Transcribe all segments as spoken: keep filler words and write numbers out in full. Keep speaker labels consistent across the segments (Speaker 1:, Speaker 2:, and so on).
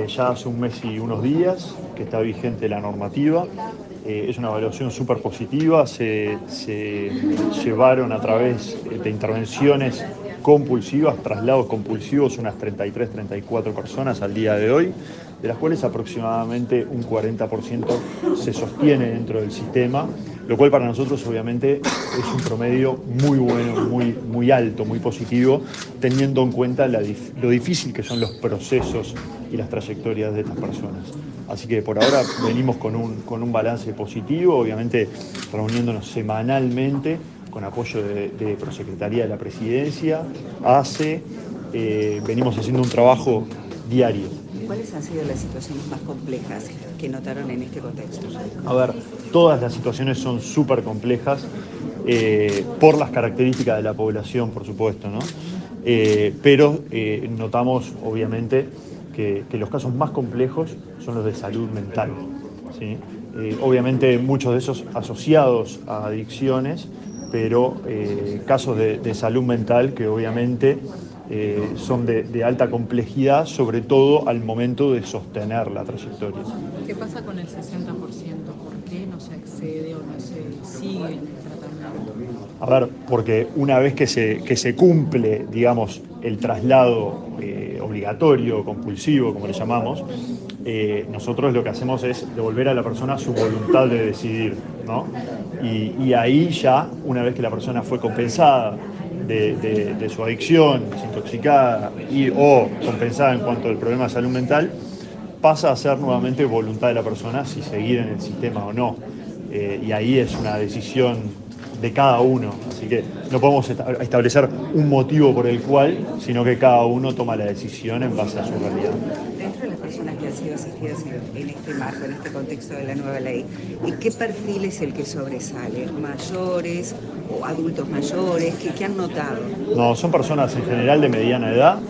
Speaker 1: ya hace un mes y unos días que está vigente la normativa. Eh, es una evaluación súper positiva, se, se llevaron a través de intervenciones compulsivas, traslados compulsivos, unas treinta y tres, treinta y cuatro personas al día de hoy, de las cuales aproximadamente un cuarenta por ciento se sostiene dentro del sistema, lo cual para nosotros obviamente es un promedio muy bueno, muy, muy alto, muy positivo, teniendo en cuenta la, lo difícil que son los procesos y las trayectorias de estas personas. Así que por ahora venimos con un, con un balance positivo, obviamente reuniéndonos semanalmente con apoyo de, de Prosecretaría de la Presidencia, A C E, eh, venimos haciendo un trabajo diario.
Speaker 2: ¿Cuáles han sido las situaciones más complejas que notaron en este contexto?
Speaker 1: A ver, todas las situaciones son súper complejas eh, por las características de la población, por supuesto, ¿no? Eh, pero eh, notamos, obviamente, que, que los casos más complejos son los de salud mental, ¿sí? Eh, obviamente muchos de esos asociados a adicciones, pero eh, casos de, de salud mental que obviamente eh, son de, de alta complejidad, sobre todo al momento de sostener la trayectoria.
Speaker 3: ¿Qué pasa con el sesenta por ciento? ¿Por qué no se accede o no se sigue en el tratamiento?
Speaker 1: A ver, porque una vez que se, que se cumple, digamos, el traslado eh, obligatorio, compulsivo, como le llamamos, eh, nosotros lo que hacemos es devolver a la persona su voluntad de decidir, ¿no? Y, y ahí ya, una vez que la persona fue compensada de, de, de su adicción, desintoxicada y o compensada en cuanto al problema de salud mental, pasa a ser nuevamente voluntad de la persona si seguir en el sistema o no. Eh, y ahí es una decisión de cada uno, así que no podemos establecer un motivo por el cual, sino que cada uno toma la decisión en base a su realidad.
Speaker 2: Dentro de las personas que han sido asistidas en, en este marco, en este contexto de la nueva ley, ¿qué perfil es el que sobresale? ¿Mayores o adultos mayores? ¿Qué, qué han notado?
Speaker 1: No, son personas en general de mediana edad,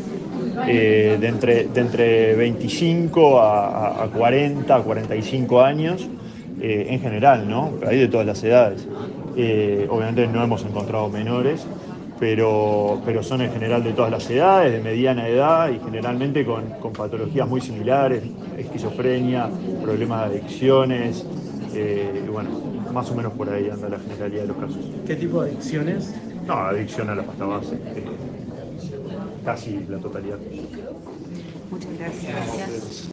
Speaker 1: eh, de, entre, de entre veinticinco a, a cuarenta, a cuarenta y cinco años, eh, en general, ¿no? Hay de todas las edades. Eh, obviamente no hemos encontrado menores, pero, pero son en general de todas las edades, de mediana edad y generalmente con, con patologías muy similares, esquizofrenia, problemas de adicciones, eh, y bueno, más o menos por ahí anda la generalidad de los casos.
Speaker 4: ¿Qué tipo de adicciones?
Speaker 1: No, adicción a la pasta base, eh, casi la totalidad.
Speaker 2: Muchas gracias.
Speaker 3: Gracias.